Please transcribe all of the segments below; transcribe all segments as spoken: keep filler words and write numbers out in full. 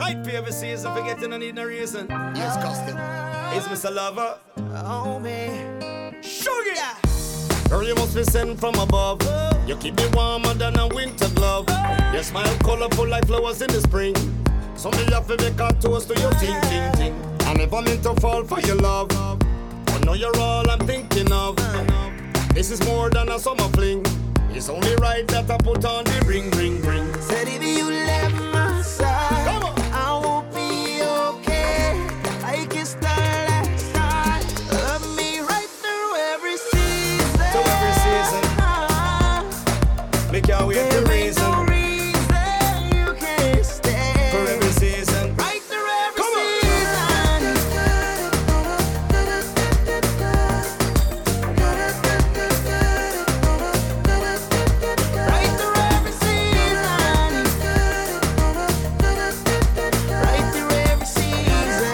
Might be every season, forgetting I need no reason. Yes, Custom. Is Mister Lover? Oh, man. Sugar! Girl, you must be sent from above. You keep me warmer than a winter glove. Your smile colorful like flowers in the spring. So me have to make a toast to your ting, ting, ting. I never meant to fall for your love, but now you're all I'm thinking of. This is more than a summer fling. It's only right that I put on the ring, ring, ring. Said if you left my side, Come on. I won't be okay. I can start last time. Love me right through every season. To every season. Make your way There the ain't reason. no reason you can't stay. For every season. Right through every Come on. Right through every season. Right through every season.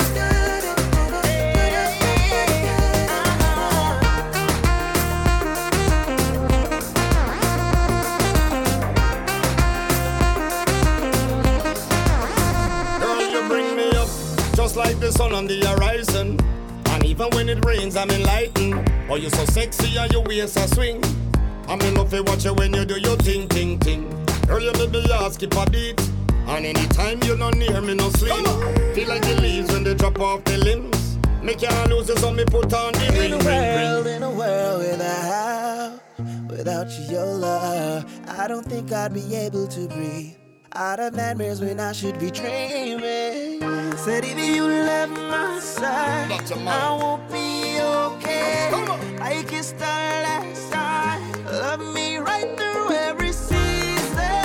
Girl, you bring me up just like the sun on the horizon. And even when it rains, I'm enlightened. Oh, you're so sexy and your waist a swing. I'm in love to watch you when you do your ting, ting, ting. Girl, you make me heart skip a beat. And anytime you're not near me, no sleep. Feel like the leaves when they drop off the limbs. Make your lose so me put on the ring, In a ring, world, ring. in a world without, without you, your love, I don't think I'd be able to breathe. Out of nightmares when I should be dreaming. Said if you left my side, Not your I mind. won't be okay. Come on. I can start last time. Love me right through every season.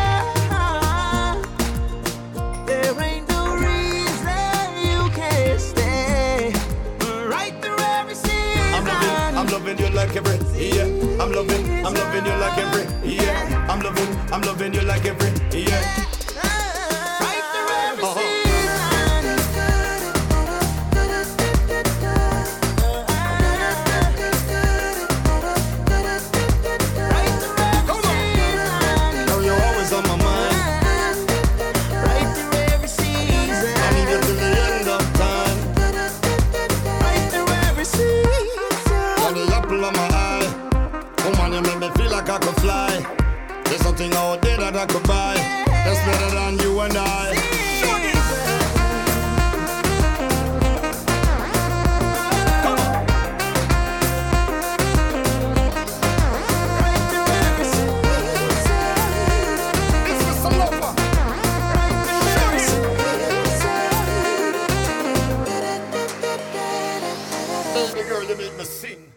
There ain't no reason you can't stay. Right through every season. I'm loving, I'm loving you like every, yeah. I'm loving, I'm loving you like every, yeah. I'm loving, I'm loving you like every, yeah. Right through every Uh-huh. season. Right through every Come on. season. Girl, you're always on my mind. Right through every season. I need you till the end of time. Right through every season. You're the apple of my eye. Woman, you make me feel like I could fly. There's something out there that I could buy. That's better than you and I. Come on. Right through every season. It's Mister Lover. Right through every season. Baby girl, you make me sing.